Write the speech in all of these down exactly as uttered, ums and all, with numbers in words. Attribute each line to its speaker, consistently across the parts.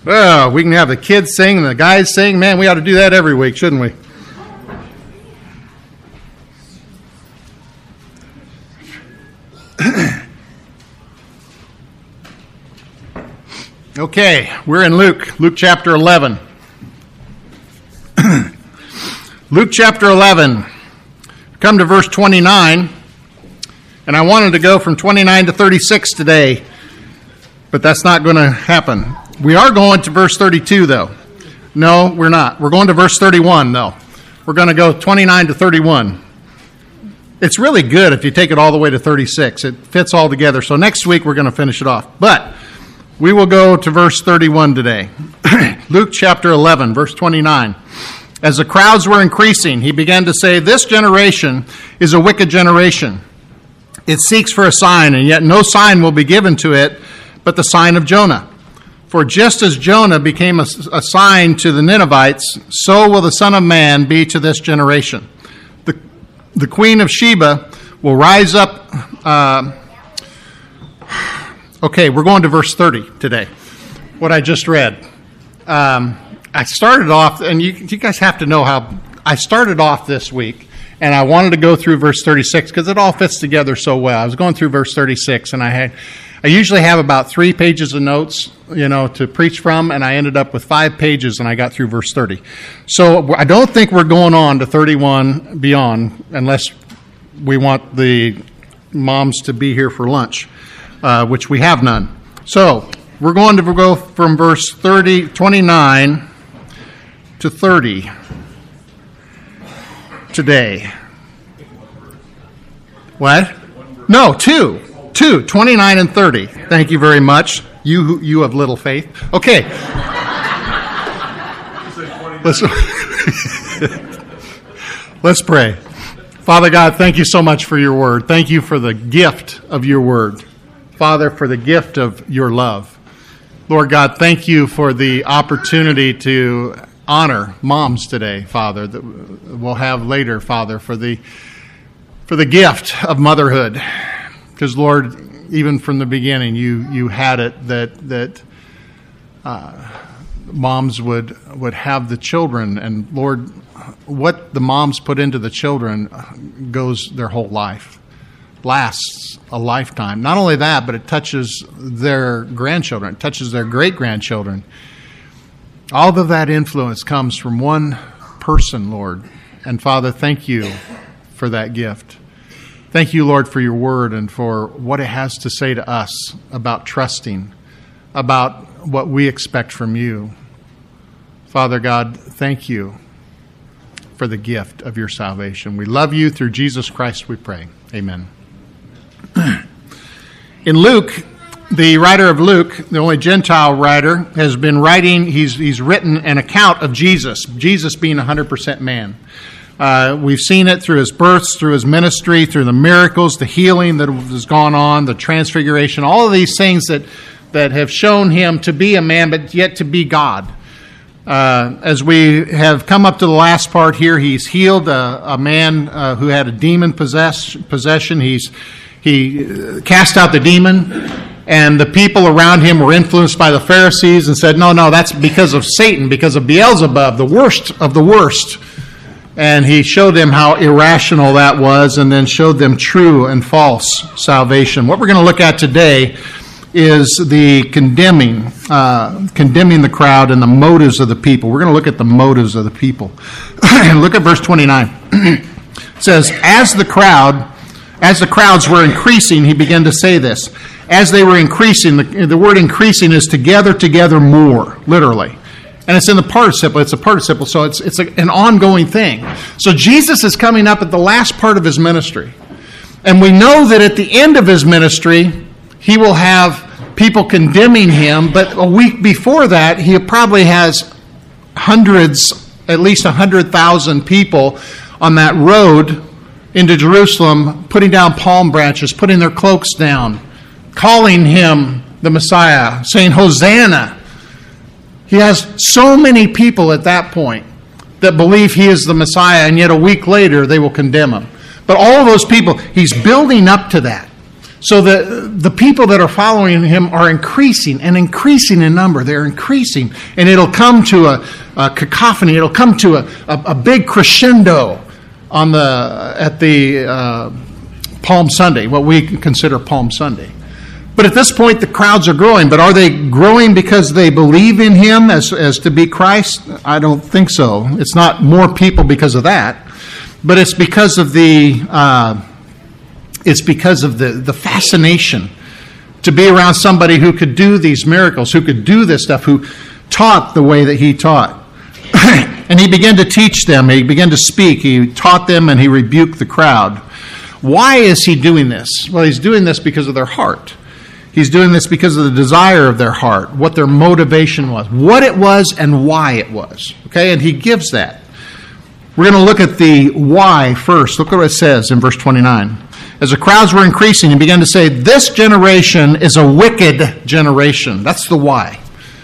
Speaker 1: Well, we can have the kids sing and the guys sing. Man, we ought to do that every week, shouldn't we? Okay, we're in Luke, Luke chapter eleven. Luke chapter eleven. Come to verse twenty-nine, and I wanted to go from twenty-nine to thirty-six today, but that's not going to happen. We are going to verse thirty-two, though. No, we're not. We're going to verse thirty-one, though. We're going to go twenty-nine to thirty-one. It's really good if you take it all the way to thirty-six. It fits all together. So next week we're going to finish it off. But we will go to verse thirty-one today. Luke chapter eleven, verse twenty-nine. As the crowds were increasing, he began to say, "This generation is a wicked generation. It seeks for a sign, and yet no sign will be given to it but the sign of Jonah. For just as Jonah became a, a sign to the Ninevites, so will the Son of Man be to this generation. The, the Queen of Sheba will rise up." Uh, okay, we're going to verse thirty today, what I just read. Um, I started off, and you, you guys have to know how I started off this week, and I wanted to go through verse thirty-six because it all fits together so well. I was going through verse thirty-six, and I had, I usually have about three pages of notes, you know, to preach from, and I ended up with five pages, and I got through verse thirty. So I don't think we're going on to thirty-one beyond, unless we want the moms to be here for lunch, uh, which we have none. So we're going to go from verse thirty, twenty-nine to thirty today. What? No, two. Two, twenty-nine and thirty. Thank you very much. You you have little faith. Okay. Let's, let's pray. Father God, thank you so much for your word. Thank you for the gift of your word. Father, for the gift of your love. Lord God, thank you for the opportunity to honor moms today, Father, that we'll have later, Father, for the for the gift of motherhood. Because, Lord, even from the beginning, you you had it that that uh, moms would would have the children, and Lord, what the moms put into the children goes their whole life, lasts a lifetime. Not only that, but it touches their grandchildren, it touches their great grandchildren. All of that influence comes from one person, Lord. And Father, thank you for that gift. Thank you, Lord, for your word and for what it has to say to us about trusting, about what we expect from you. Father God, thank you for the gift of your salvation. We love you. Through Jesus Christ we pray. Amen. In Luke, the writer of Luke, the only Gentile writer, has been writing, he's, he's written an account of Jesus, Jesus being one hundred percent man. Uh, we've seen it through his births, through his ministry, through the miracles, the healing that has gone on, the transfiguration, all of these things that, that have shown him to be a man, but yet to be God. Uh, as we have come up to the last part here, he's healed a, a man uh, who had a demon possess, possession. He's He cast out the demon, and the people around him were influenced by the Pharisees and said, no, no, that's because of Satan, because of Beelzebub, the worst of the worst. And he showed them how irrational that was, and then showed them true and false salvation. What we're going to look at today is the condemning, uh, condemning the crowd and the motives of the people. We're going to look at the motives of the people. Look at verse twenty-nine. It says, as the crowd, as the crowds were increasing, he began to say this. As they were increasing, the, the word increasing is to gather together more, literally. And it's in the participle. It's a participle, so it's it's a, an ongoing thing. So Jesus is coming up at the last part of his ministry. And we know that at the end of his ministry, he will have people condemning him. But a week before that, he probably has hundreds, at least one hundred thousand people on that road into Jerusalem, putting down palm branches, putting their cloaks down, calling him the Messiah, saying, Hosanna. He has so many people at that point that believe he is the Messiah, and yet a week later they will condemn him. But all of those people, he's building up to that. So the the people that are following him are increasing and increasing in number. They're increasing. And it'll come to a, a cacophony. It'll come to a, a, a big crescendo on the at the uh, Palm Sunday, what we consider Palm Sunday. But at this point, the crowds are growing. But are they growing because they believe in him as, as to be Christ? I don't think so. It's not more people because of that. But it's because of the uh, it's because of the, the fascination to be around somebody who could do these miracles, who could do this stuff, who taught the way that he taught. And he began to teach them. He began to speak. He taught them and he rebuked the crowd. Why is he doing this? Well, he's doing this because of their heart. He's doing this because of the desire of their heart, what their motivation was, what it was and why it was. Okay, and he gives that. We're going to look at the why first. Look at what it says in verse twenty-nine. As the crowds were increasing, he began to say, this generation is a wicked generation. That's the why.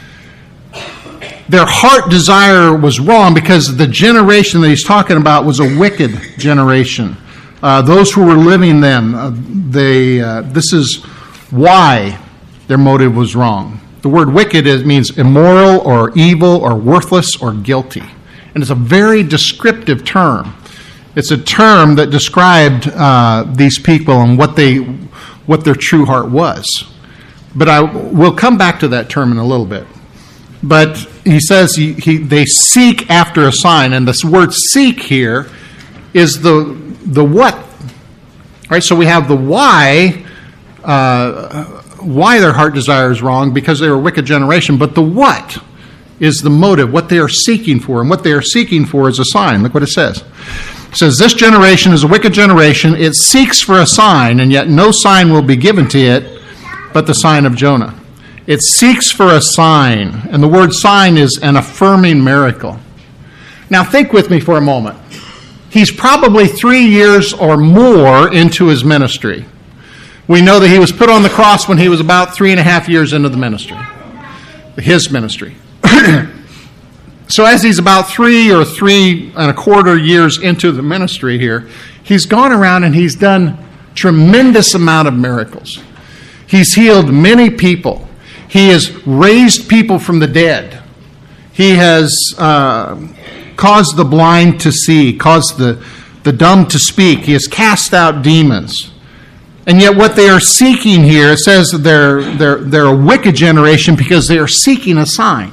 Speaker 1: Their heart desire was wrong because the generation that he's talking about was a wicked generation. Uh, those who were living then, uh, they, uh, this is why their motive was wrong. The word wicked is, means immoral or evil or worthless or guilty. And it's a very descriptive term. It's a term that described uh, these people and what they, what their true heart was. But I will come back to that term in a little bit. But he says he, he, they seek after a sign, and this word "seek" here is the the what. All right, so we have the why. Uh, why their heart desire is wrong, because they were a wicked generation, but the what is the motive, what they are seeking for, and what they are seeking for is a sign. Look what it says. It says, this generation is a wicked generation. It seeks for a sign, and yet no sign will be given to it but the sign of Jonah. It seeks for a sign, and the word sign is an affirming miracle. Now think with me for a moment. He's probably three years or more into his ministry. We know that he was put on the cross when he was about three and a half years into the ministry, his ministry. So as he's about three or three and a quarter years into the ministry here, he's gone around and he's done tremendous amount of miracles. He's healed many people. He has raised people from the dead. He has uh, caused the blind to see, caused the, the dumb to speak. He has cast out demons. And yet what they are seeking here, it says that they're, they're, they're a wicked generation because they are seeking a sign.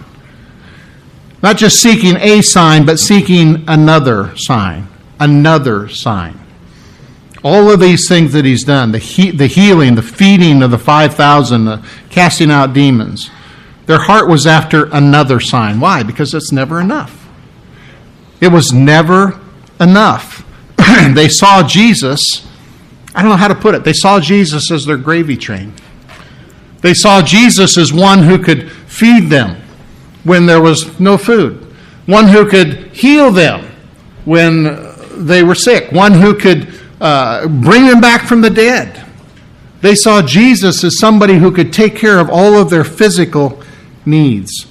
Speaker 1: Not just seeking a sign, but seeking another sign. Another sign. All of these things that he's done, the he, the healing, the feeding of the five thousand, the casting out demons, their heart was after another sign. Why? Because it's never enough. It was never enough. They saw Jesus, I don't know how to put it, they saw Jesus as their gravy train. They saw Jesus as one who could feed them when there was no food, one who could heal them when they were sick, one who could uh, bring them back from the dead. They saw Jesus as somebody who could take care of all of their physical needs.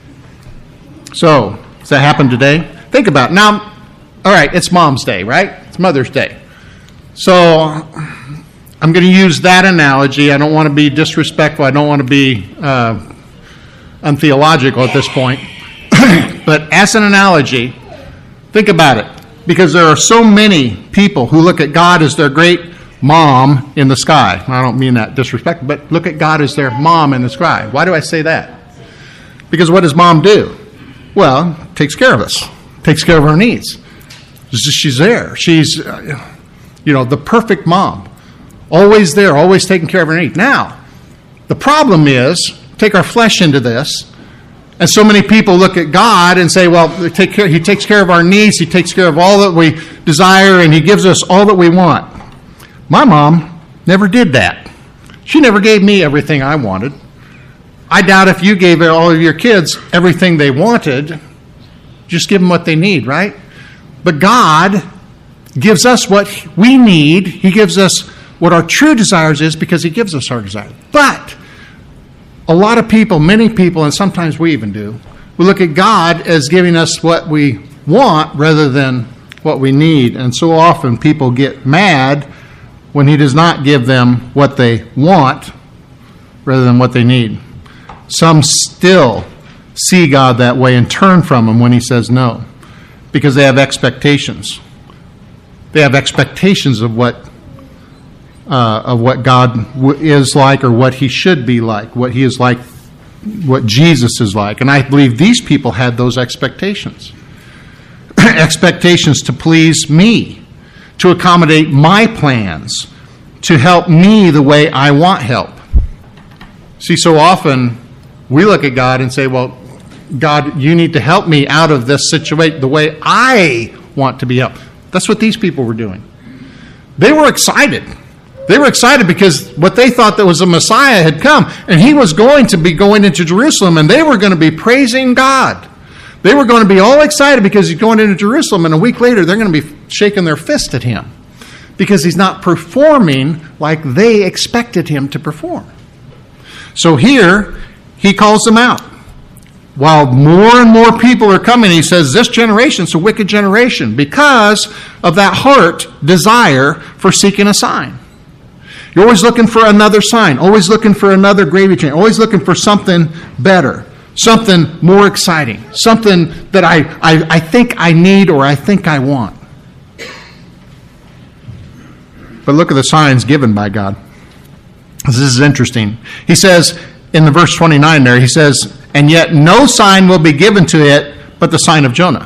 Speaker 1: So, does that happen today? Think about it. Now, all right, it's Mom's Day, right? It's Mother's Day. So, I'm going to use that analogy. I don't want to be disrespectful. I don't want to be uh, untheological at this point. But as an analogy, think about it. Because there are so many people who look at God as their great mom in the sky. I don't mean that disrespectful, but look at God as their mom in the sky. Why do I say that? Because what does mom do? Well, takes care of us. Takes care of our needs. She's there. She's, you know, the perfect mom. Always there, always taking care of her needs. Now, the problem is, take our flesh into this, and so many people look at God and say, well, they take care, he takes care of our needs, he takes care of all that we desire, and he gives us all that we want. My mom never did that. She never gave me everything I wanted. I doubt if you gave all of your kids everything they wanted, just give them what they need, right? But God gives us what we need. He gives us what our true desires is because he gives us our desires. But a lot of people, many people, and sometimes we even do, we look at God as giving us what we want rather than what we need. And so often people get mad when he does not give them what they want rather than what they need. Some still see God that way and turn from him when he says no, because they have expectations. They have expectations of what uh, of what God w- is like, or what he should be like, what he is like, what Jesus is like. And I believe these people had those expectations. Expectations to please me, to accommodate my plans, to help me the way I want help. See, so often we look at God and say, well, God, you need to help me out of this situation the way I want to be helped. That's what these people were doing. They were excited. They were excited because what they thought that was a Messiah had come, and he was going to be going into Jerusalem, and they were going to be praising God. They were going to be all excited because he's going into Jerusalem, and a week later they're going to be shaking their fist at him because he's not performing like they expected him to perform. So here, he calls them out. While more and more people are coming, he says, this generation's a wicked generation because of that heart desire for seeking a sign. You're always looking for another sign, always looking for another gravy train, always looking for something better, something more exciting, something that I, I, I think I need or I think I want. But look at the signs given by God. This is interesting. He says in the verse twenty-nine there, he says, and yet no sign will be given to it but the sign of Jonah.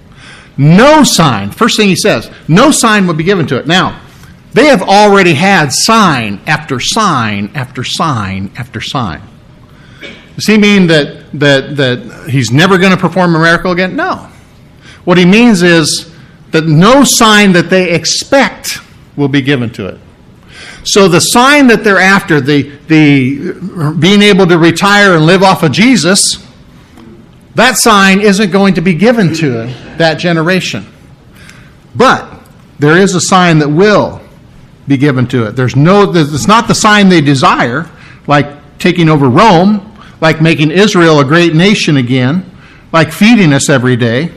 Speaker 1: No sign. First thing he says, no sign will be given to it. Now, they have already had sign after sign after sign after sign. Does he mean that, that, that he's never going to perform a miracle again? No. What he means is that no sign that they expect will be given to it. So the sign that they're after, the, the being able to retire and live off of Jesus, that sign isn't going to be given to that generation. But there is a sign that will be given to it. There's no, it's not the sign they desire, like taking over Rome, like making Israel a great nation again, like feeding us every day.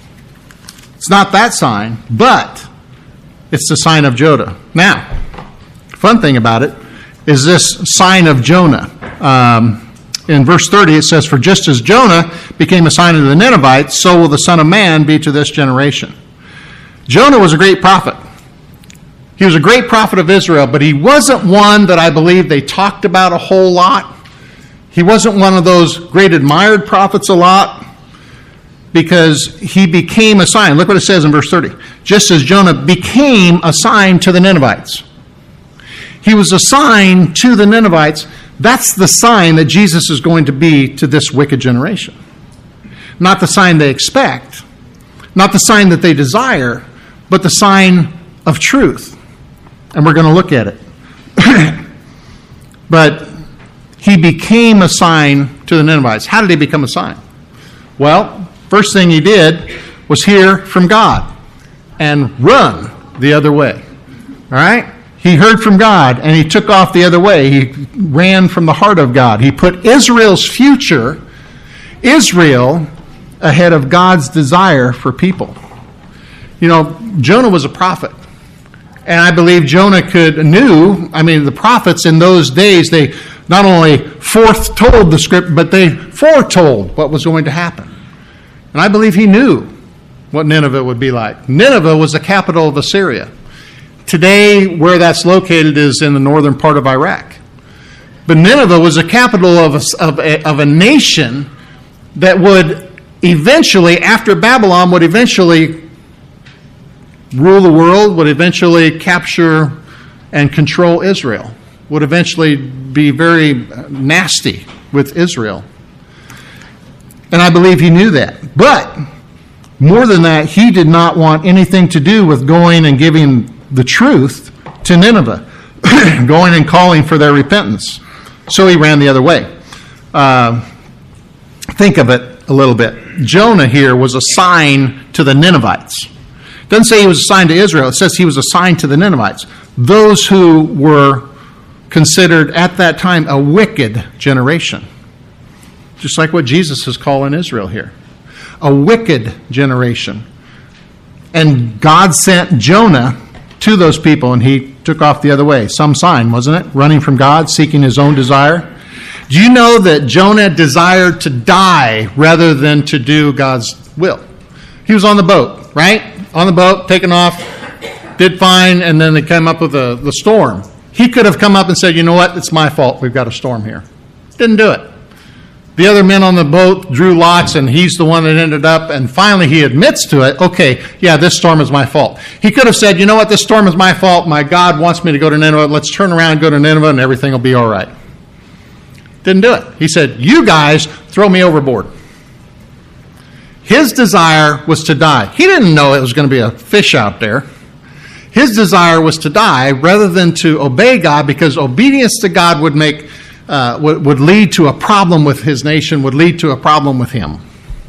Speaker 1: It's not that sign, but it's the sign of Jonah. Now, fun thing about it is this sign of Jonah. Um, in verse thirty, it says, for just as Jonah became a sign to the Ninevites, so will the Son of Man be to this generation. Jonah was a great prophet. He was a great prophet of Israel, but he wasn't one that I believe they talked about a whole lot. He wasn't one of those great admired prophets a lot, because he became a sign. Look what it says in verse thirty. Just as Jonah became a sign to the Ninevites. He was a sign to the Ninevites. That's the sign that Jesus is going to be to this wicked generation. Not the sign they expect, not the sign that they desire, but the sign of truth. And we're going to look at it. But he became a sign to the Ninevites. How did he become a sign? Well, first thing he did was hear from God and run the other way. All right? He heard from God and he took off the other way. He ran from the heart of God. He put Israel's future, Israel, ahead of God's desire for people. You know, Jonah was a prophet. And I believe Jonah could knew, I mean, the prophets in those days, they not only foretold the script, but they foretold what was going to happen. And I believe he knew what Nineveh would be like. Nineveh was the capital of Assyria. Today, where that's located is in the northern part of Iraq. But Nineveh was the capital of a, of a, of a nation that would eventually, after Babylon, would eventually rule the world, would eventually capture and control Israel, would eventually be very nasty with Israel. And I believe he knew that. But more than that, he did not want anything to do with going and giving the truth to Nineveh, going and calling for their repentance. So he ran the other way. Uh, think of it a little bit. Jonah here was a sign to the Ninevites. It doesn't say he was a sign to Israel. It says he was a sign to the Ninevites, those who were considered at that time a wicked generation. Just like what Jesus is calling Israel here. A wicked generation. And God sent Jonah to those people, and he took off the other way. Some sign, wasn't it? Running from God, seeking his own desire. Do you know that Jonah desired to die rather than to do God's will? He was on the boat, right? On the boat, taking off, did fine, and then they came up with the, the storm. He could have come up and said, you know what, it's my fault, we've got a storm here. Didn't do it. The other men on the boat drew lots, and he's the one that ended up, and finally he admits to it, okay, yeah, this storm is my fault. He could have said, you know what, this storm is my fault, my God wants me to go to Nineveh, let's turn around and go to Nineveh, and everything will be all right. Didn't do it. He said, you guys throw me overboard. His desire was to die. He didn't know it was going to be a fish out there. His desire was to die rather than to obey God, because obedience to God would make uh, would, would lead to a problem with his nation, would lead to a problem with him.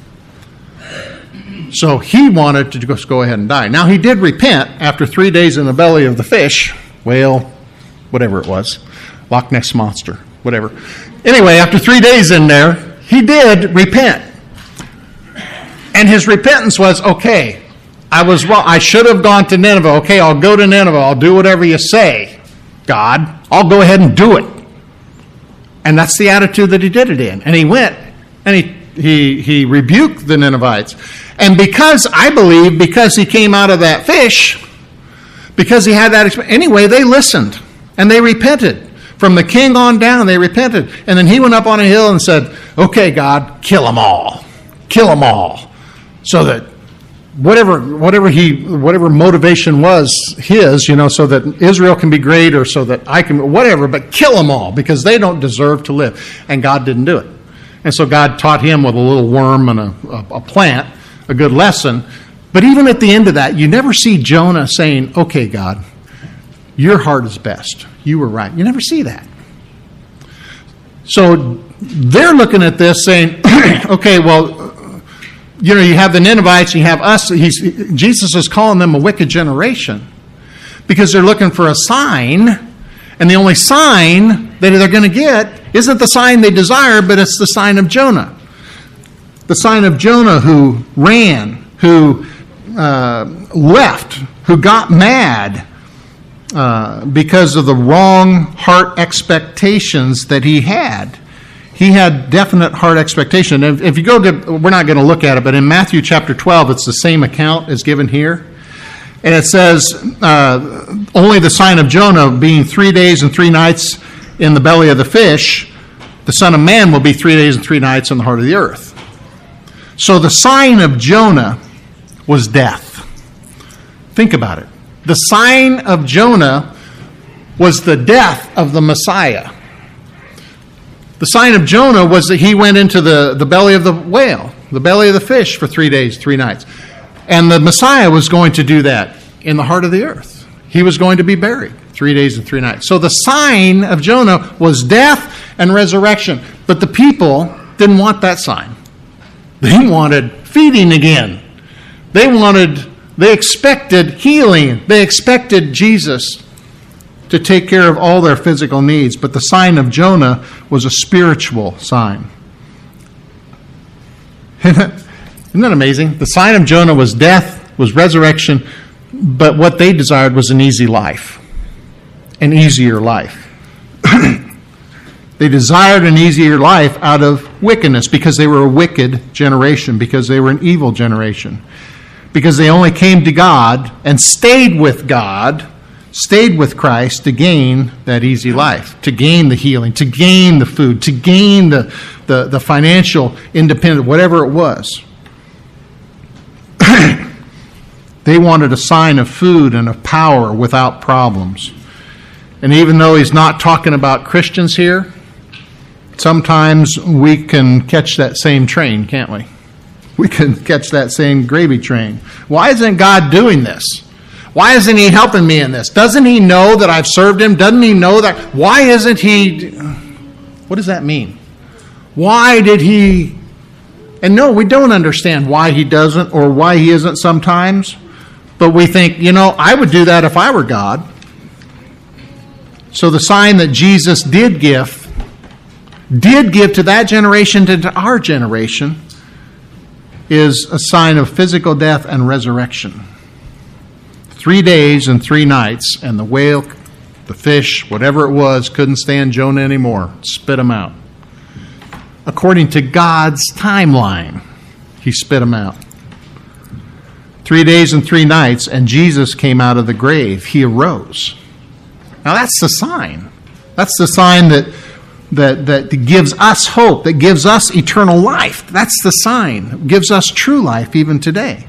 Speaker 1: So he wanted to just go ahead and die. Now he did repent after three days in the belly of the fish, whale, whatever it was, Loch Ness Monster, whatever. Anyway, after three days in there, he did repent. And his repentance was, okay, I was wrong. I should have gone to Nineveh. Okay, I'll go to Nineveh. I'll do whatever you say, God. I'll go ahead and do it. And that's the attitude that he did it in. And he went, and he he he rebuked the Ninevites. And because, I believe, because he came out of that fish, because he had that experience, anyway, they listened, and they repented. From the king on down, they repented. And then he went up on a hill and said, okay, God, kill them all. Kill them all. So that whatever whatever he whatever motivation was his, you know, so that Israel can be great, or so that I can, whatever, but kill them all because they don't deserve to live. And God didn't do it. And so God taught him with a little worm and a, a, a plant a good lesson. But even at the end of that, you never see Jonah saying, okay, God, your heart is best. You were right. You never see that. So they're looking at this saying, okay, well, you know, you have the Ninevites, you have us. He's, Jesus is calling them a wicked generation because they're looking for a sign, and the only sign that they're going to get isn't the sign they desire, but it's the sign of Jonah. The sign of Jonah who ran, who uh, left, who got mad uh, because of the wrong heart expectations that he had. He had definite heart expectation. If, if you go to, we're not going to look at it, but in Matthew chapter twelve, it's the same account as given here. And it says, uh, only the sign of Jonah being three days and three nights in the belly of the fish, the Son of Man will be three days and three nights in the heart of the earth. So the sign of Jonah was death. Think about it. The sign of Jonah was the death of the Messiah. The sign of Jonah was that he went into the, the belly of the whale, the belly of the fish for three days, three nights. And the Messiah was going to do that in the heart of the earth. He was going to be buried three days and three nights. So the sign of Jonah was death and resurrection. But the people didn't want that sign. They wanted feeding again. They wanted, they expected healing. They expected Jesus to take care of all their physical needs. But the sign of Jonah was a spiritual sign. Isn't that amazing? The sign of Jonah was death, was resurrection, but what they desired was an easy life, an easier life. They desired an easier life out of wickedness because they were a wicked generation, because they were an evil generation, because they only came to God and stayed with God, stayed with Christ to gain that easy life, to gain the healing, to gain the food, to gain the, the, the financial independence, whatever it was. They wanted a sign of food and of power without problems. And even though he's not talking about Christians here, sometimes we can catch that same train, can't we? We can catch that same gravy train. Why isn't God doing this? Why isn't he helping me in this? Doesn't he know that I've served him? Doesn't he know that? Why isn't he? What does that mean? Why did he? And no, we don't understand why he doesn't or why he isn't sometimes. But we think, you know, I would do that if I were God. So the sign that Jesus did give, did give to that generation and to our generation, is a sign of physical death and resurrection. Three days and three nights, and the whale, the fish, whatever it was, couldn't stand Jonah anymore. Spit him out. According to God's timeline, he spit him out. Three days and three nights, and Jesus came out of the grave. He arose. Now that's the sign. That's the sign that, that, that gives us hope, that gives us eternal life. That's the sign. It gives us true life even today.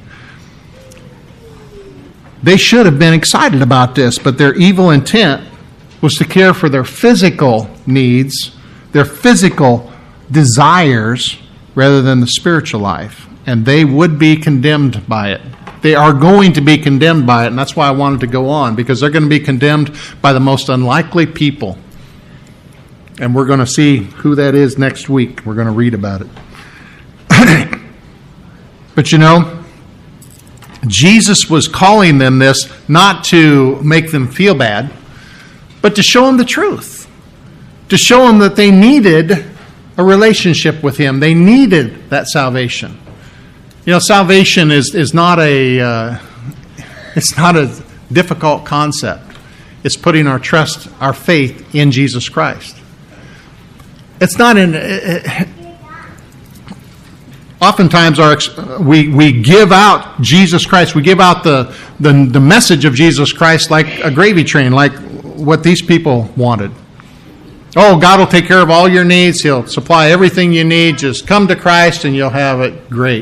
Speaker 1: They should have been excited about this, but their evil intent was to care for their physical needs, their physical desires, rather than the spiritual life. And they would be condemned by it. They are going to be condemned by it, and that's why I wanted to go on, because they're going to be condemned by the most unlikely people. And we're going to see who that is next week. We're going to read about it. But you know, Jesus was calling them this not to make them feel bad, but to show them the truth. To show them that they needed a relationship with Him. They needed that salvation. You know, salvation is, is not a uh, it's not a difficult concept. It's putting our trust, our faith in Jesus Christ. It's not in. Uh, oftentimes, our we we give out Jesus Christ. We give out the, the the message of Jesus Christ like a gravy train, like what these people wanted. Oh, God will take care of all your needs. He'll supply everything you need. Just come to Christ, and you'll have it great.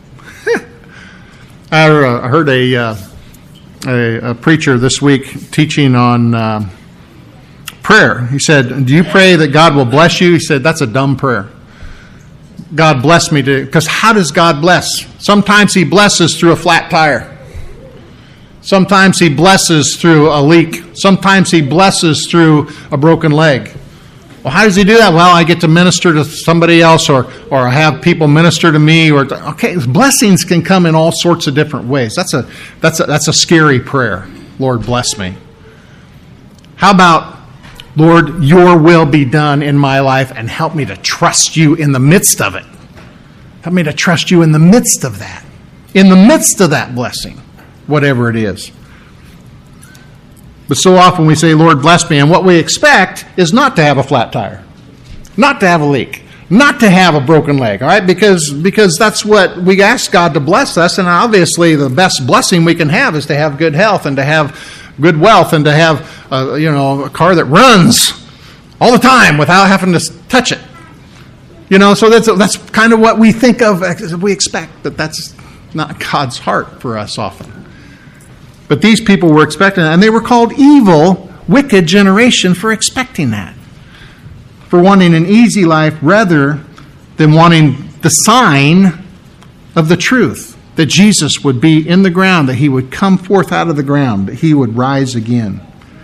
Speaker 1: I heard a, uh, a a preacher this week teaching on uh, prayer. He said, "Do you pray that God will bless you?" He said, "That's a dumb prayer. God bless me to," because how does God bless? Sometimes He blesses through a flat tire. Sometimes He blesses through a leak. Sometimes He blesses through a broken leg. Well, how does He do that? Well, I get to minister to somebody else, or or have people minister to me. Or okay, blessings can come in all sorts of different ways. That's a that's a, that's a scary prayer. Lord, bless me. How about, Lord, your will be done in my life, and help me to trust you in the midst of it. Help me to trust you in the midst of that. In the midst of that blessing, whatever it is. But so often we say, Lord, bless me, and what we expect is not to have a flat tire, not to have a leak, not to have a broken leg, all right? Because, because that's what we ask God to bless us, and obviously the best blessing we can have is to have good health and to have good wealth and to have, uh, you know, a car that runs all the time without having to touch it. You know, so that's that's kind of what we think of, we expect, but that's not God's heart for us often. But these people were expecting that, and they were called evil, wicked generation for expecting that. For wanting an easy life rather than wanting the sign of the truth, that Jesus would be in the ground, that He would come forth out of the ground, that He would rise again.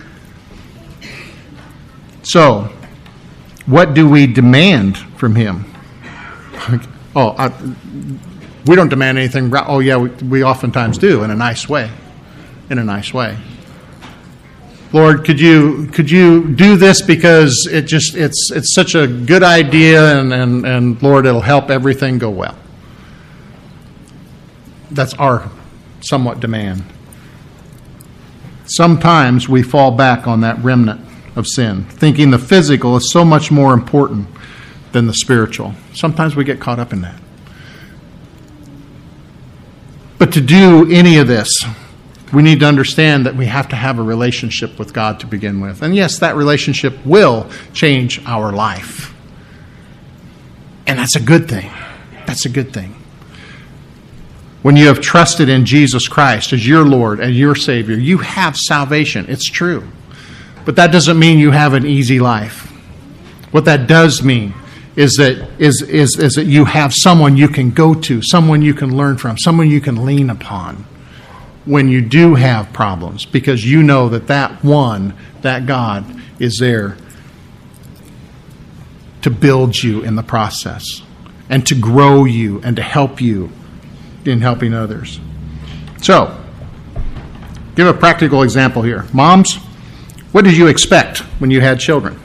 Speaker 1: So, what do we demand from Him? oh, I, we don't demand anything. Oh, yeah, we, we oftentimes do, in a nice way. In a nice way. Lord, could you could you do this because it just it's it's such a good idea, and, and, and Lord, it'll help everything go well. That's our somewhat demand. Sometimes we fall back on that remnant of sin, thinking the physical is so much more important than the spiritual. Sometimes we get caught up in that. But to do any of this, we need to understand that we have to have a relationship with God to begin with. And yes, that relationship will change our life. And that's a good thing. That's a good thing. When you have trusted in Jesus Christ as your Lord and your Savior, you have salvation. It's true. But that doesn't mean you have an easy life. What that does mean is that is, is, is that you have someone you can go to, someone you can learn from, someone you can lean upon when you do have problems, because you know that that one, that God, is there to build you in the process and to grow you and to help you in helping others. So, give a practical example here. Moms, what did you expect when you had children?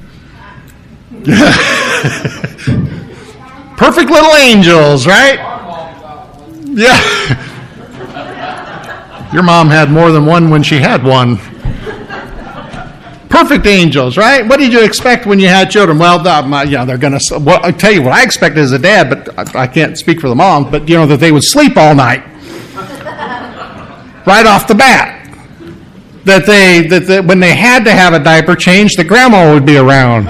Speaker 1: Perfect little angels, right? Yeah. Your mom had more than one when she had one. Perfect angels, right? What did you expect when you had children? Well, the, my, you know, they're going to. Well, I tell you what I expected as a dad, but I, I can't speak for the mom. But you know that they would sleep all night, right off the bat. That they that they, when they had to have a diaper change, the grandma would be around.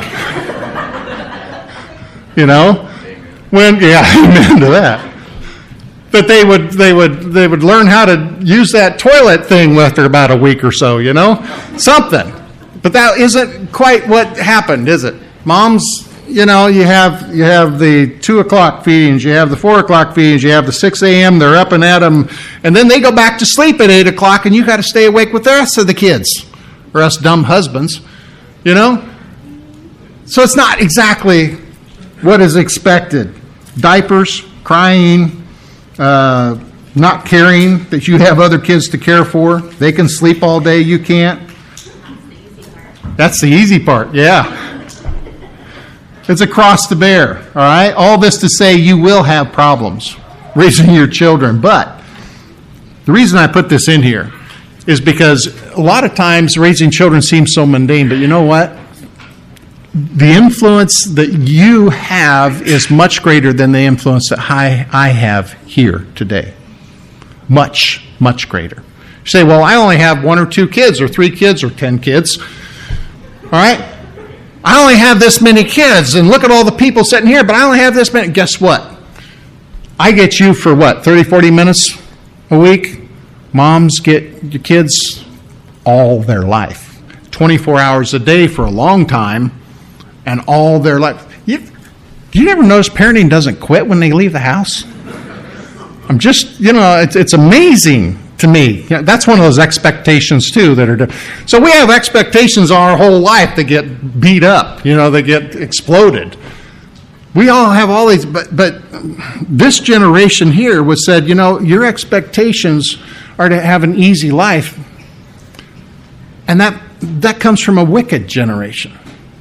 Speaker 1: You know, when yeah, amen to that. But they would they would they would learn how to use that toilet thing after about a week or so. You know, something. But that isn't quite what happened, is it? Moms, you know, you have you have the two o'clock feedings, you have the four o'clock feedings, you have the six a.m., they're up and at them, and then they go back to sleep at eight o'clock, and you got to stay awake with the rest of the kids, or us dumb husbands, you know? So it's not exactly what is expected. Diapers, crying, uh, not caring that you have other kids to care for. They can sleep all day, you can't. That's the easy part, yeah. It's a cross to bear, all right? All this to say you will have problems raising your children. But the reason I put this in here is because a lot of times raising children seems so mundane, but you know what? The influence that you have is much greater than the influence that I, I have here today. Much, much greater. You say, well, I only have one or two kids or three kids or ten kids. All right? I only have this many kids, and look at all the people sitting here, but I only have this many. Guess what? I get you for what, thirty, forty minutes a week? Moms get your kids all their life. twenty-four hours a day for a long time, and all their life. You, you never notice parenting doesn't quit when they leave the house? I'm just, you know, it's, it's amazing to me. You know, that's one of those expectations, too, that are... So we have expectations our whole life that get beat up, you know, they get exploded. We all have all these, but, but this generation here was said, you know, your expectations are to have an easy life. And that that comes from a wicked generation.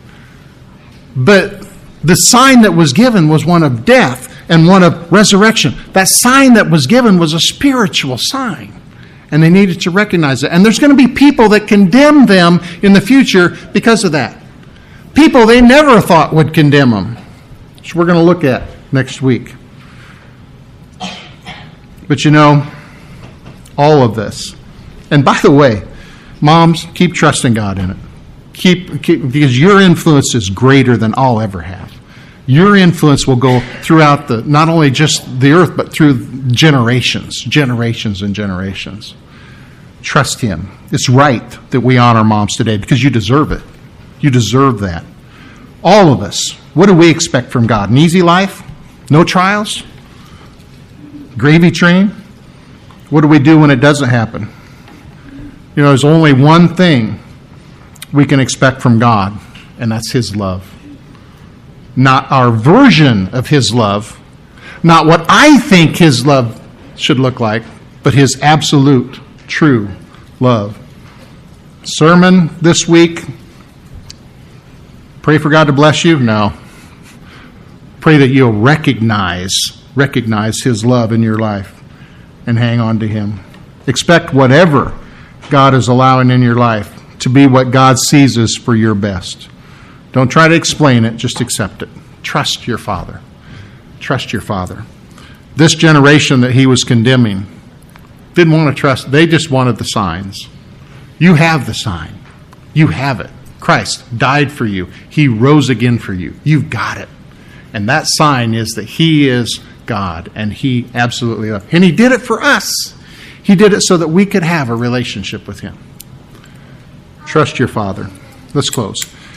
Speaker 1: But the sign that was given was one of death and one of resurrection. That sign that was given was a spiritual sign. And they needed to recognize it. And there's going to be people that condemn them in the future because of that. People they never thought would condemn them. Which we're going to look at next week. But you know, all of this. And by the way, moms, keep trusting God in it. Keep, keep because your influence is greater than I'll ever have. Your influence will go throughout the, not only just the earth, but through generations, generations and generations. Trust Him. It's right that we honor moms today because you deserve it. You deserve that. All of us. What do we expect from God? An easy life? No trials? Gravy train? What do we do when it doesn't happen? You know, there's only one thing we can expect from God, and that's His love. Not our version of His love, not what I think His love should look like, but His absolute, true love. Sermon this week, pray for God to bless you? No. Pray that you'll recognize, recognize His love in your life and hang on to Him. Expect whatever God is allowing in your life to be what God sees as for your best. Don't try to explain it, just accept it. Trust your Father. Trust your Father. This generation that He was condemning didn't want to trust. They just wanted the signs. You have the sign. You have it. Christ died for you. He rose again for you. You've got it. And that sign is that He is God, and He absolutely loves. And He did it for us. He did it so that we could have a relationship with Him. Trust your Father. Let's close.